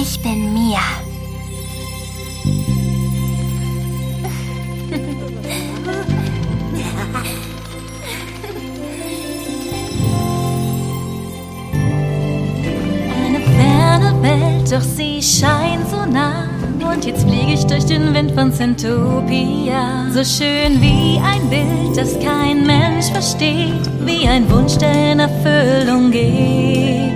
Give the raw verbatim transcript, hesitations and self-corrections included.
Ich bin Mia. Eine ferne Welt, doch sie scheint so nah. Und jetzt fliege ich durch den Wind von Zentopia. So schön wie ein Bild, das kein Mensch versteht. Wie ein Wunsch, der in Erfüllung geht.